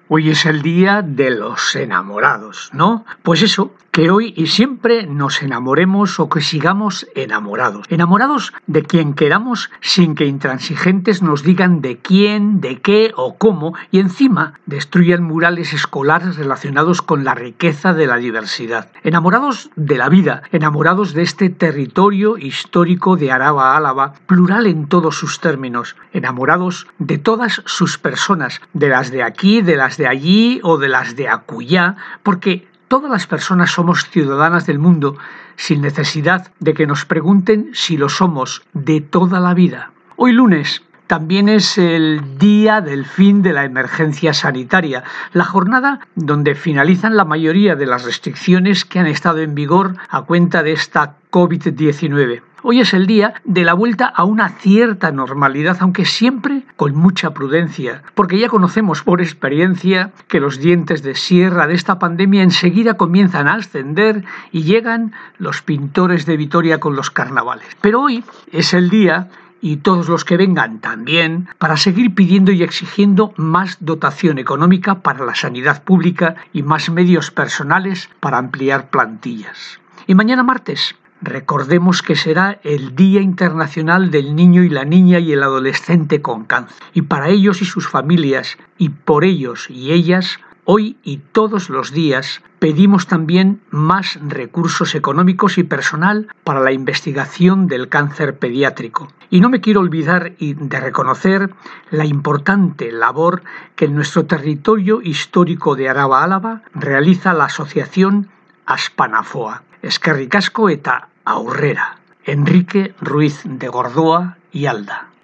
Hoy es el día de los enamorados, ¿no? Pues eso, que hoy y siempre nos enamoremos o que sigamos enamorados. Enamorados de quien queramos sin que intransigentes nos digan de quién, de qué o cómo y encima destruyan murales escolares relacionados con la riqueza de la diversidad. Enamorados de la vida, enamorados de este territorio histórico de Araba-Álava, plural en todos sus términos, enamorados de todas sus personas, de las de aquí, de las de allí o de las de acullá, porque todas las personas somos ciudadanas del mundo sin necesidad de que nos pregunten si lo somos de toda la vida. Hoy lunes también es el día del fin de la emergencia sanitaria, la jornada donde finalizan la mayoría de las restricciones que han estado en vigor a cuenta de esta COVID-19. Hoy es el día de la vuelta a una cierta normalidad, aunque siempre con mucha prudencia, porque ya conocemos por experiencia que los dientes de sierra de esta pandemia enseguida comienzan a ascender y llegan los pintores de Vitoria con los carnavales. Pero hoy es el día, y todos los que vengan también, para seguir pidiendo y exigiendo más dotación económica para la sanidad pública y más medios personales para ampliar plantillas. Y mañana martes, recordemos que será el Día Internacional del Niño y la Niña y el Adolescente con Cáncer. Y para ellos y sus familias, y por ellos y ellas, hoy y todos los días pedimos también más recursos económicos y personal para la investigación del cáncer pediátrico. Y no me quiero olvidar de reconocer la importante labor que en nuestro territorio histórico de Araba-Álava realiza la asociación Aspanafoa. Eskerrik asko eta aurrera. Enrique Ruiz de Gordoa y Alda.